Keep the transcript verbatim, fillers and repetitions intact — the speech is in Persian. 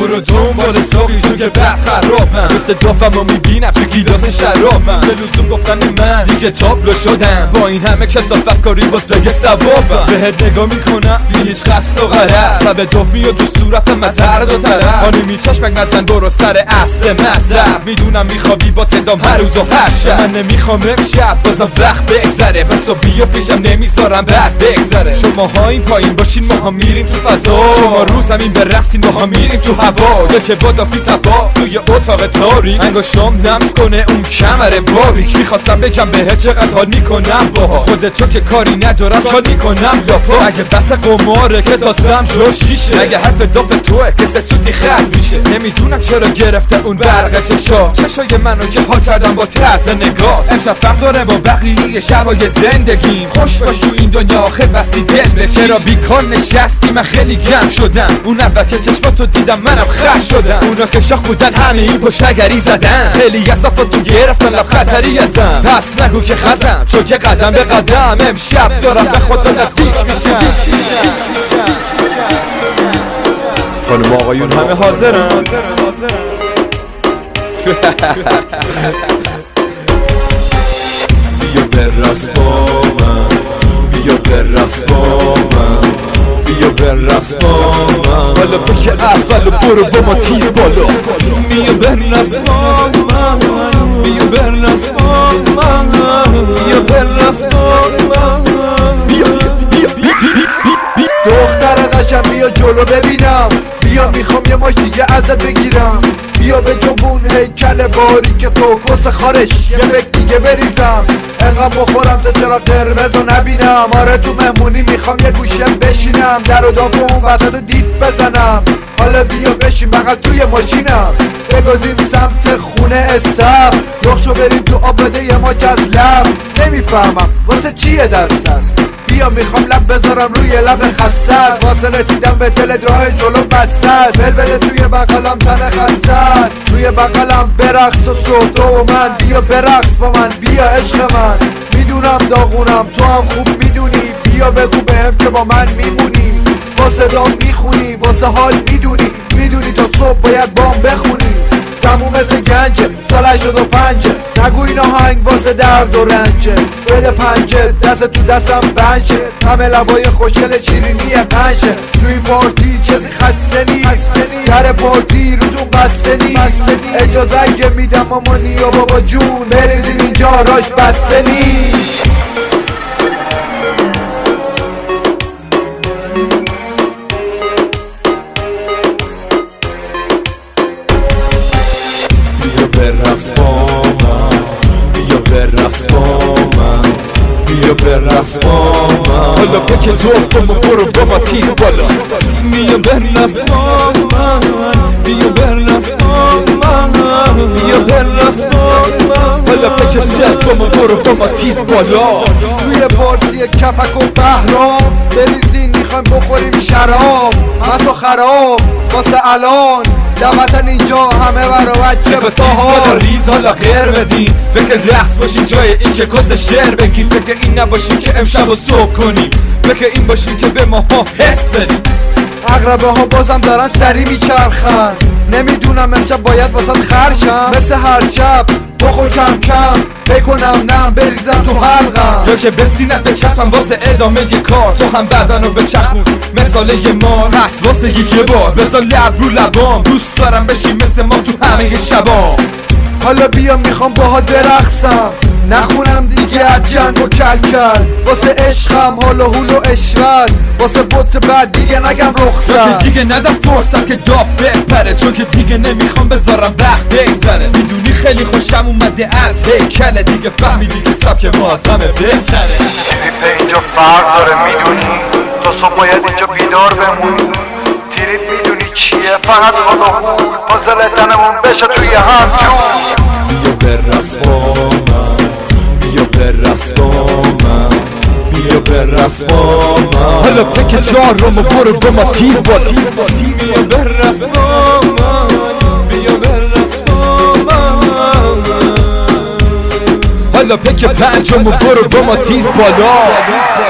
برو دنبال ساقی چون که بعد خرابم. گفته دافمو میبینم تو گیلاس شرابم. به لزوم گفتن من دیگه تابلو شدم. با این همه کثافت کاری باز بگه ثوابم. بهت نگاه میکنم بی هیچ قصد و غرض. لب داغ میاد تو صورتم از هر دو طرف. خانه می چشمک نزن برو سر اصل مطلب. میدونم میخوابی با صدام هر روز و هر شب. من نمیخوام امشب بازم وقت بگذره. پس تو بیا پیشم نمیذارم بعد بگذره. شماها این پایین باشین ماها میریم تو فضا. شما رو زمین برقصین ماها میریم تو هوا. یا که بادافی صفا توی اتاق تاریک. انگشتام لمس کنه اون کمر باریک. میخواستم بگم بهت چقدر حال میکنم باها. خودت تو که کاری ندارم چال میکنم لاپاس. اگه بس قماره که تا سم جلو شیشه. اگه حرف داف توه که سه سوتی خز میشه. نمیدونم چرا گرفته اون برق چشا. چشای منو که حال کردم با طرز نگاه. امشب فرق داره با بقیه شبای زندگیم. خوش باش تو این دنیا آخر بستی دل به چرا بیکار نشستی. من خیلی گم شدم اون اول که چشماتو دیدم منم خش شدم. اونا که شاخ بودن همه این پشتگری زدن. خیلی از صفاتو گرفتن لب خطری ازم. پس نگو که خزم چون که قدم به قدم امشب دارم به خدا نزدیک میشم. خانم آقایون همه حاضرن. بیا برقص با من. بیا برقص با من. بیا برقص با من. حالا پک اول برو با ما تیز بالا. بیا برقص با من. بیا برقص با من. بیا برقص با من. بیا بیا بیا بیا دختر قشنگ بیا جلو ببینم. بیا میخوام یه ماش دیگه ازت بگیرم. بیا به جنبون هیکل باری که تو کس خارش یه بک دیگه بریزم. انقدر بخورم تا چرا قرمز رو نبینم. آره تو مهمونی میخوام یه گوشه بشینم. در و داغ اون وسط رو دید بزنم. حالا بیا بشین بغل توی ماشینم. بگازیم سمت خونه استف. رخشو بریم تو آب بده یه ماچ از لب. نمیفهمم واسه چیه دست هست. بیا میخوام لب بذارم روی لب خستت. واسه رسیدم به دلت راه جلو بسته است. بل بده توی بغلم تن خستت. توی بغلم برقص و صوت و من. بیا برقص با من بیا عشق من. میدونم داغونم تو هم خوب میدونی. بیا بگو بهم که با من میمونی. واسه دام میخونی واسه حال میدونی. میدونی تا صبح باید بام بخونی. زمون مثل گنجه سال هشتاد و پنجه. نگو این آهنگ واسه درد و رنجه. بده پنجه دست تو دستم بنشه. همه لبای خوشگل چیرینی قنشه. تو این پارتی کسی خسته نیست. در پارتی روتون بسته نیست. اجازه اگه میدم مامانی و بابا جون. بریزین اینجا راش بسته نیست. برقص با من. بیا برقص با من. بیا برقص با من. حالا پک توپمو برو با ما تیز بالا. بیا برقص با من. بیا برقص با من. بیا برقص با من. حالا پک سرپمو برو با ما تیز بالا. توی پارتی کپک و بهرام. بریزین میخوایم بخوریم شراب. مسا خراب واسه الان. دعوتن اینجا همه برا بچه بتاها. ریز حالا غیر بدین. فکر رقص باشین جای این که کس شعر بگین. فکر این نباشین که امشب و صبح کنیم. فکر این باشین که به ماها حس بدین. اغربه ها بازم دارن سری میچرخن. نمیدونم امشب باید واسه خرشم. مثل هر شب بخور کم کم. بکنم نم بریزم تو حلقم. یا که به سینت بچسبم واسه ادامه یه کار. تو هم بدن رو بچخون مثال یه مار. هست واسه یه بار بذار لب رو لبام. دوست دارم بشیم مثل ما تو همه شبام. حالا بیا میخوام باها درخصم. نخونم دیگه از جنگ و کلکل. واسه عشقم حالا هول و اشرت. واسه بوت بعد دیگه نگم رخصت. چون که دیگه ندم فرصت که داف بپره. چون که دیگه نمیخوام بذارم وقت بگذره. میدونی خیلی خوشم اومده از هیکل. دیگه فهمیدی که سبک ما از همه بهتره. تریپ اینجا فرق داره میدونی. تو صبح باید اینجا بیدار بمونی. تریپ میدونی چیه فقط حالا هول. پازل تنمون بشه توی هم جون. بیا برقص با من. بیا برقص با من. بیا برقص با من. حالا پک چهارمو برو با ما تیز بالا. بیا برقص با من. بیا برقص با من. حالا پک پنجمو برو با ما تیز بالا.